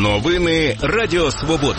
Новини Радіо Свобода.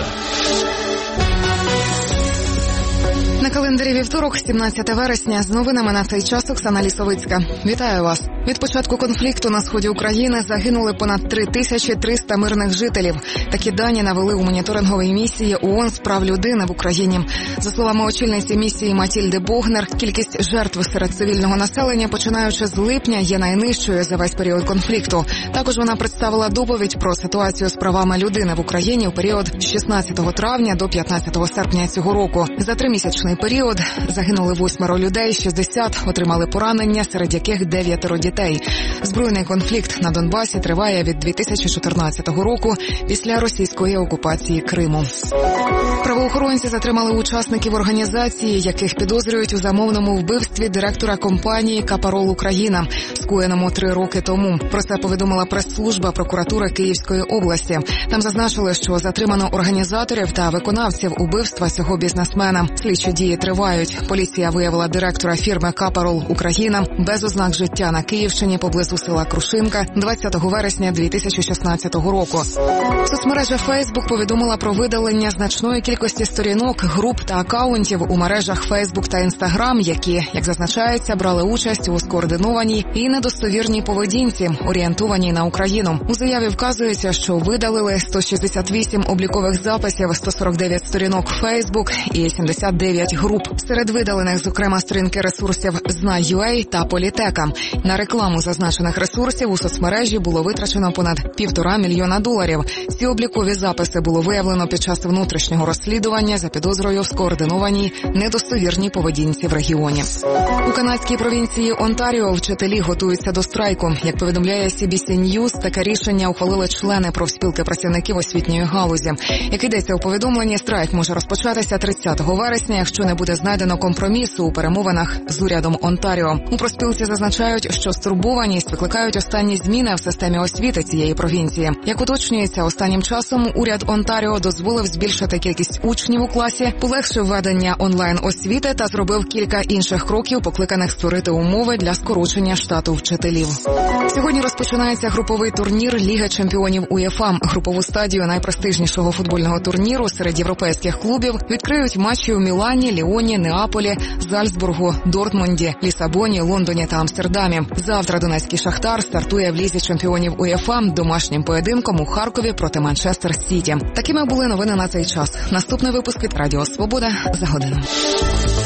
На календарі вівторок, 17 вересня, з новинами на цей час Оксана Лісовицька. Вітаю вас. Від початку конфлікту на сході України загинули понад 3300 мирних жителів. Такі дані навели у моніторинговій місії ООН з прав людини в Україні. За словами очільниці місії Матільди Богнер, кількість жертв серед цивільного населення, починаючи з липня, є найнижчою за весь період конфлікту. Також вона представила доповідь про ситуацію з правами людини в Україні у період з 16 травня до 15 серпня цього року. За тримісячний період загинули 8 людей, 60 отримали поранення, серед яких 9 дітей. Збройний конфлікт на Донбасі триває від 2014 року після російської окупації Криму. Правоохоронці затримали учасників організації, яких підозрюють у замовному вбивстві директора компанії «Капарол Україна», скоєному 3 роки тому. Про це повідомила прес-служба прокуратури Київської області. Там зазначили, що затримано організаторів та виконавців убивства цього бізнесмена. Слідчі дії тривають. Поліція виявила директора фірми «Капарол Україна» без ознак життя на Київщині поблизу села Крушинка 20 вересня 2016 року. Соцмережа Facebook повідомила про видалення значної кількості сторінок, груп та акаунтів у мережах Facebook та Instagram, які, як зазначається, брали участь у скоординованій і недостовірній поведінці, орієнтованій на Україну. У заяві вказується, що видалили 168 облікових записів, 149 сторінок Facebook і 79 груп. Серед видалених, зокрема, сторінки ресурсів «Знай.UA» та «Політека». На рекламу зазначених ресурсів у соцмережі було витрачено понад $1,5 мільйона. Ці облікові записи було виявлено під час внутрішнього розслідування за підозрою в скоординованій недостовірній поведінці в регіоні. У канадській провінції Онтаріо вчителі готуються до страйку. Як повідомляє CBC News, таке рішення ухвалили члени профспілки працівників освітньої галузі. Як йдеться у повідомленні, страйк може розпочатися 30 вересня, якщо не буде знайдено компромісу у перемовинах з урядом Онтаріо. У профспілці зазначають, що стурбованість викликають останні зміни в системі освіти цієї провінції. Як уточнюється, останнім часом уряд Онтаріо дозволив збільшити кількість учнів у класі, полегшив ведення онлайн-освіти та зробив кілька інших кроків, покликаних створити умови для скорочення штату вчителів. Сьогодні розпочинається груповий турнір Ліги чемпіонів УЄФА. Групову стадію найпрестижнішого футбольного турніру серед європейських клубів відкриють матчі у Мілані, Ліоні, Неаполі, Зальцбургу, Дортмунді, Лісабоні, Лондоні та Амстердамі. Завтра донецький «Шахтар» стартує в Лізі чемпіонів УЄФА домашнім поєдинком у Харкові проти Манчестер Сіті. Такими були новини на цей час. Наступний випуск від Радіо Свобода за годину.